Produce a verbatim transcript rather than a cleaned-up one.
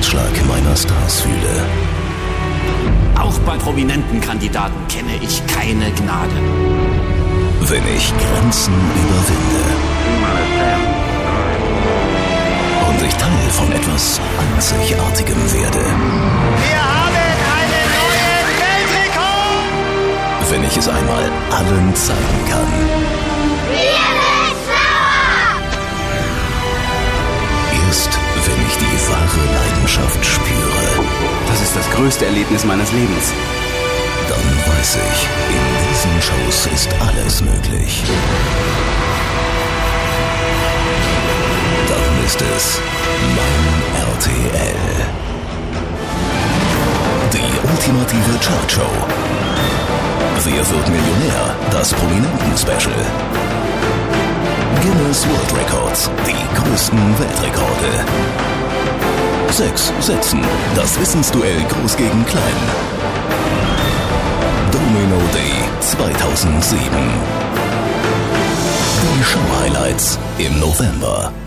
Herzschlag meiner Stars fühle. Auch bei prominenten Kandidaten kenne ich keine Gnade. Wenn ich Grenzen überwinde. Und ich Teil von etwas Einzigartigem werde. Wir haben einen neuen Weltrekord! Wenn ich es einmal allen zeigen kann. Wir sind schlauer! Erst wenn ich die wahre Leidenschaft spüre. Das ist das größte Erlebnis meines Lebens. Dann weiß ich, in diesen Shows ist alles möglich. Dann ist es mein R T L. Die ultimative Chartshow. Wer wird Millionär? Das Prominenten-Special. Guinness World Records. Die größten Weltrekorde. Sechs Sätzen. Das Wissensduell Groß gegen Klein. Domino Day zweitausendsieben. Die Show-Highlights im November.